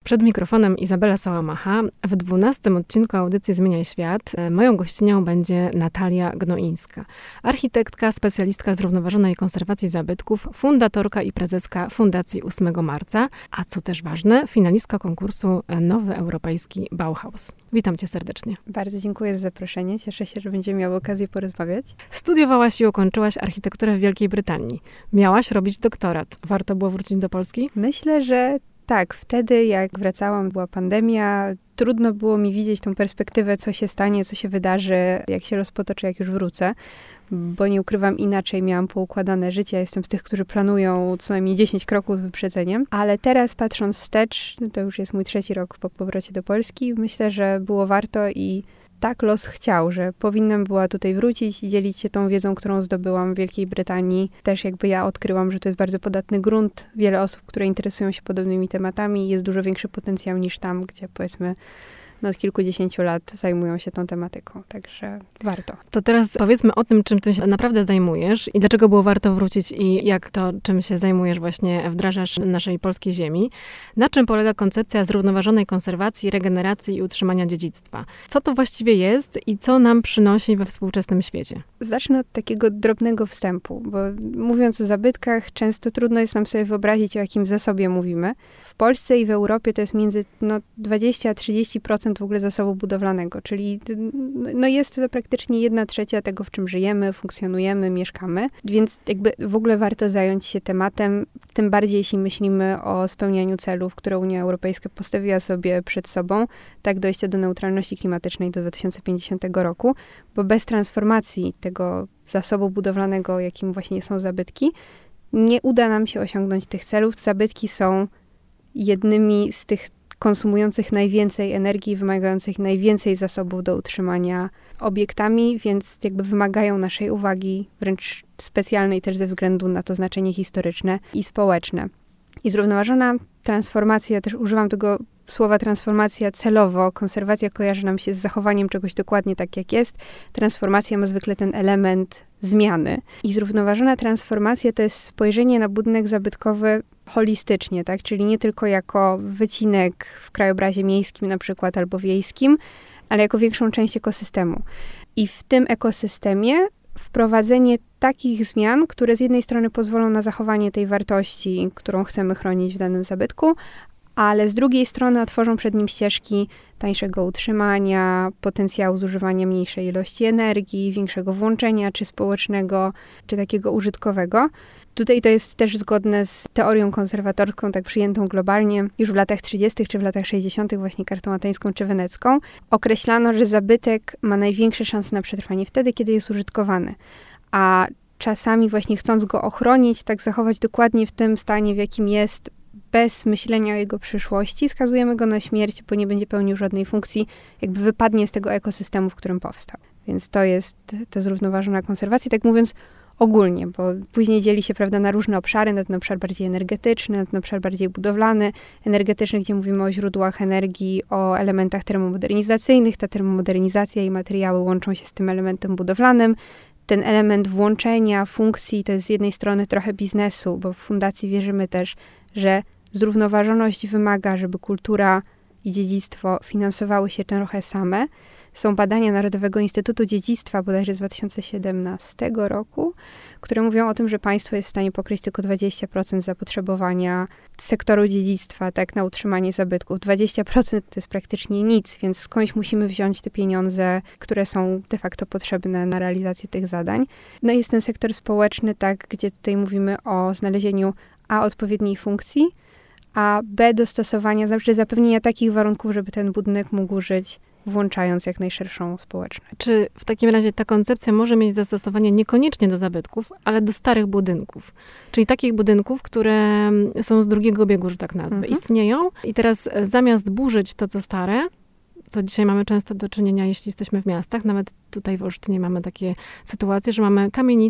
Przed mikrofonem Izabela Sałamacha. W 12. odcinku audycji Zmieniaj Świat moją gościnią będzie Natalia Gnoińska. Architektka, specjalistka zrównoważonej konserwacji zabytków, fundatorka i prezeska Fundacji 8 marca, a co też ważne, finalistka konkursu Nowy Europejski Bauhaus. Witam cię serdecznie. Bardzo dziękuję za zaproszenie. Cieszę się, że będziemy miały okazję porozmawiać. Studiowałaś i ukończyłaś architekturę w Wielkiej Brytanii. Miałaś robić doktorat. Warto było wrócić do Polski? Myślę, że tak. Wtedy, jak wracałam, była pandemia. Trudno było mi widzieć tą perspektywę, co się stanie, co się wydarzy, jak się los potoczy, jak już wrócę. Bo nie ukrywam, inaczej miałam poukładane życie. Ja jestem z tych, którzy planują co najmniej 10 kroków z wyprzedzeniem. Ale teraz, patrząc wstecz, to już jest mój 3. rok po powrocie do Polski, myślę, że było warto i tak los chciał, że powinnam była tutaj wrócić i dzielić się tą wiedzą, którą zdobyłam w Wielkiej Brytanii. Też jakby ja odkryłam, że to jest bardzo podatny grunt. Wiele osób, które interesują się podobnymi tematami, jest dużo większy potencjał niż tam, gdzie powiedzmy od kilkudziesięciu lat zajmują się tą tematyką, także warto. To teraz powiedzmy o tym, czym ty się naprawdę zajmujesz i dlaczego było warto wrócić i jak to, czym się zajmujesz, właśnie wdrażasz naszej polskiej ziemi. Na czym polega koncepcja zrównoważonej konserwacji, regeneracji i utrzymania dziedzictwa? Co to właściwie jest i co nam przynosi we współczesnym świecie? Zacznę od takiego drobnego wstępu, bo mówiąc o zabytkach, często trudno jest nam sobie wyobrazić, o jakim zasobie mówimy. W Polsce i w Europie to jest między 20-30% w ogóle zasobu budowlanego, czyli jest to praktycznie 1/3 tego, w czym żyjemy, funkcjonujemy, mieszkamy, więc jakby w ogóle warto zająć się tematem, tym bardziej jeśli myślimy o spełnianiu celów, które Unia Europejska postawiła sobie przed sobą, tak dojścia do neutralności klimatycznej do 2050 roku, bo bez transformacji tego zasobu budowlanego, jakim właśnie są zabytki, nie uda nam się osiągnąć tych celów. Zabytki są jednymi z tych konsumujących najwięcej energii, wymagających najwięcej zasobów do utrzymania obiektami, więc jakby wymagają naszej uwagi, wręcz specjalnej też ze względu na to znaczenie historyczne i społeczne. I zrównoważona transformacja, też używam tego słowa transformacja celowo. Konserwacja kojarzy nam się z zachowaniem czegoś dokładnie tak, jak jest. Transformacja ma zwykle ten element zmiany. I zrównoważona transformacja to jest spojrzenie na budynek zabytkowy holistycznie, tak? Czyli nie tylko jako wycinek w krajobrazie miejskim na przykład albo wiejskim, ale jako większą część ekosystemu. I w tym ekosystemie wprowadzenie takich zmian, które z jednej strony pozwolą na zachowanie tej wartości, którą chcemy chronić w danym zabytku, ale z drugiej strony otworzą przed nim ścieżki tańszego utrzymania, potencjału zużywania mniejszej ilości energii, większego włączenia, czy społecznego, czy takiego użytkowego. Tutaj to jest też zgodne z teorią konserwatorską, tak przyjętą globalnie. Już w latach 30. czy w latach 60. właśnie kartą ateńską czy wenecką określano, że zabytek ma największe szanse na przetrwanie wtedy, kiedy jest użytkowany. A czasami właśnie chcąc go ochronić, tak zachować dokładnie w tym stanie, w jakim jest, bez myślenia o jego przyszłości, skazujemy go na śmierć, bo nie będzie pełnił żadnej funkcji, jakby wypadnie z tego ekosystemu, w którym powstał. Więc to jest ta zrównoważona konserwacja, tak mówiąc ogólnie, bo później dzieli się, prawda, na różne obszary, na ten obszar bardziej energetyczny, na ten obszar bardziej budowlany, energetyczny, gdzie mówimy o źródłach energii, o elementach termomodernizacyjnych. Ta termomodernizacja i materiały łączą się z tym elementem budowlanym. Ten element włączenia funkcji to jest z jednej strony trochę biznesu, bo w fundacji wierzymy też, że zrównoważoność wymaga, żeby kultura i dziedzictwo finansowały się trochę same. Są badania Narodowego Instytutu Dziedzictwa, bodajże z 2017 roku, które mówią o tym, że państwo jest w stanie pokryć tylko 20% zapotrzebowania sektoru dziedzictwa, tak, na utrzymanie zabytków. 20% to jest praktycznie nic, więc skądś musimy wziąć te pieniądze, które są de facto potrzebne na realizację tych zadań. No i jest ten sektor społeczny, tak, gdzie tutaj mówimy o znalezieniu odpowiedniej funkcji, a dostosowania, znaczy zapewnienia takich warunków, żeby ten budynek mógł żyć, włączając jak najszerszą społeczność. Czy w takim razie ta koncepcja może mieć zastosowanie niekoniecznie do zabytków, ale do starych budynków? Czyli takich budynków, które są z drugiego biegu, że tak nazwę, istnieją i teraz zamiast burzyć to, co stare, co dzisiaj mamy często do czynienia, jeśli jesteśmy w miastach, nawet tutaj w Olsztynie mamy takie sytuacje, że mamy kamienice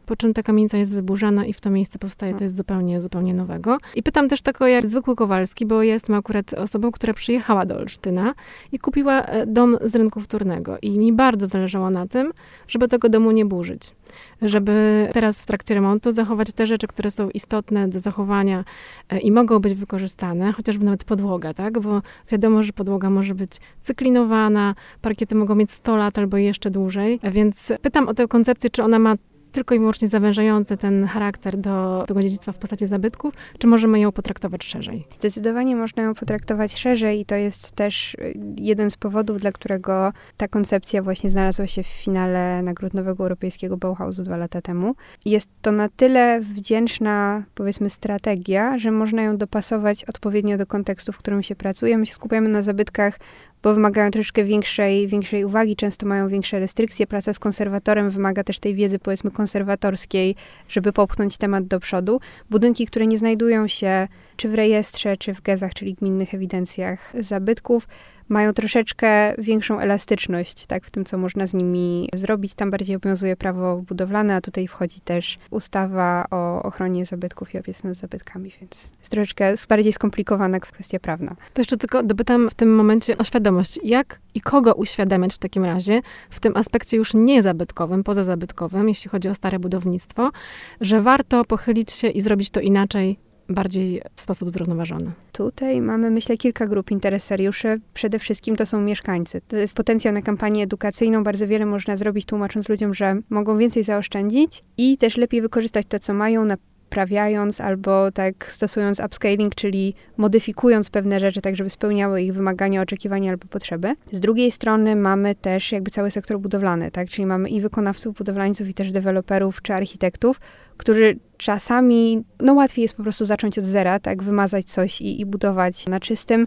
po czym ta kamienica jest wyburzana i w to miejsce powstaje coś zupełnie, zupełnie nowego. I pytam też tak jak zwykły Kowalski, bo ja jestem akurat osobą, która przyjechała do Olsztyna i kupiła dom z rynku wtórnego. I mi bardzo zależało na tym, żeby tego domu nie burzyć. Żeby teraz w trakcie remontu zachować te rzeczy, które są istotne do zachowania i mogą być wykorzystane, chociażby nawet podłoga, tak? Bo wiadomo, że podłoga może być cyklinowana, parkiety mogą mieć 100 lat albo jeszcze dłużej, więc pytam o tę koncepcję, czy ona ma tylko i wyłącznie zawężający ten charakter do tego dziedzictwa w postaci zabytków, czy możemy ją potraktować szerzej? Zdecydowanie można ją potraktować szerzej i to jest też jeden z powodów, dla którego ta koncepcja właśnie znalazła się w finale Nagród Nowego Europejskiego Bauhausu 2 lata temu. Jest to na tyle wdzięczna, powiedzmy, strategia, że można ją dopasować odpowiednio do kontekstu, w którym się pracuje. My się skupiamy na zabytkach, bo wymagają troszeczkę większej uwagi, często mają większe restrykcje. Praca z konserwatorem wymaga też tej wiedzy, powiedzmy, konserwatorskiej, żeby popchnąć temat do przodu. Budynki, które nie znajdują się czy w rejestrze, czy w GEZ-ach, czyli gminnych ewidencjach zabytków, mają troszeczkę większą elastyczność, tak, w tym, co można z nimi zrobić. Tam bardziej obowiązuje prawo budowlane, a tutaj wchodzi też ustawa o ochronie zabytków i opiece nad zabytkami, więc jest troszeczkę bardziej skomplikowana kwestia prawna. To jeszcze tylko dopytam w tym momencie o świadomość. Jak i kogo uświadamiać w takim razie, w tym aspekcie już niezabytkowym, pozazabytkowym, jeśli chodzi o stare budownictwo, że warto pochylić się i zrobić to inaczej, bardziej w sposób zrównoważony. Tutaj mamy, myślę, kilka grup interesariuszy. Przede wszystkim to są mieszkańcy. To jest potencjał na kampanię edukacyjną. Bardzo wiele można zrobić, tłumacząc ludziom, że mogą więcej zaoszczędzić i też lepiej wykorzystać to, co mają, naprawiając albo tak stosując upscaling, czyli modyfikując pewne rzeczy, tak żeby spełniały ich wymagania, oczekiwania albo potrzeby. Z drugiej strony mamy też jakby cały sektor budowlany, tak? Czyli mamy i wykonawców, budowlańców, i też deweloperów czy architektów, którzy czasami, łatwiej jest po prostu zacząć od zera, tak? Wymazać coś i budować na czystym,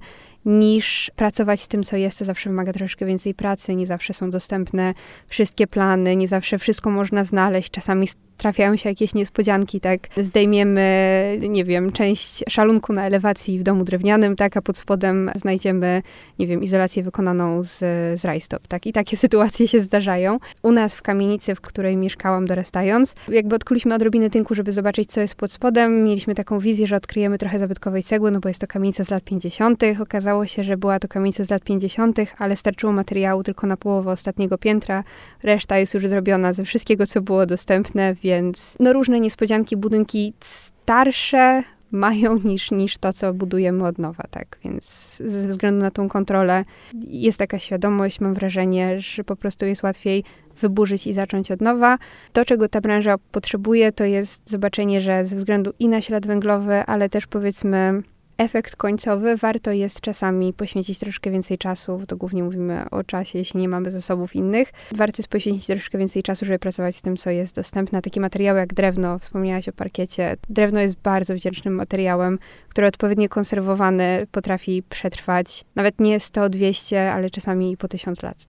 niż pracować z tym, co jest. To zawsze wymaga troszeczkę więcej pracy, nie zawsze są dostępne wszystkie plany, nie zawsze wszystko można znaleźć. Czasami trafiają się jakieś niespodzianki, tak? Zdejmiemy, nie wiem, część szalunku na elewacji w domu drewnianym, tak? A pod spodem znajdziemy, nie wiem, izolację wykonaną z rajstop, tak? I takie sytuacje się zdarzają. U nas w kamienicy, w której mieszkałam dorastając, jakby odkuliśmy odrobinę tynku, żeby zobaczyć, co jest pod spodem. Mieliśmy taką wizję, że odkryjemy trochę zabytkowej cegły, bo jest to kamienica z lat 50. Okazało się, że była to kamienica z lat 50., ale starczyło materiału tylko na połowę ostatniego piętra. Reszta jest już zrobiona ze wszystkiego, co było dostępne, więc różne niespodzianki, budynki starsze mają niż to, co budujemy od nowa, tak? Więc ze względu na tą kontrolę jest taka świadomość, mam wrażenie, że po prostu jest łatwiej wyburzyć i zacząć od nowa. To, czego ta branża potrzebuje, to jest zobaczenie, że ze względu i na ślad węglowy, ale też powiedzmy efekt końcowy, warto jest czasami poświęcić troszkę więcej czasu, to głównie mówimy o czasie, jeśli nie mamy zasobów innych. Warto jest poświęcić troszkę więcej czasu, żeby pracować z tym, co jest dostępne. Takie materiały jak drewno, wspomniałaś o parkiecie. Drewno jest bardzo wdzięcznym materiałem, który odpowiednio konserwowany potrafi przetrwać nawet nie 100, 200, ale czasami i po 1000 lat.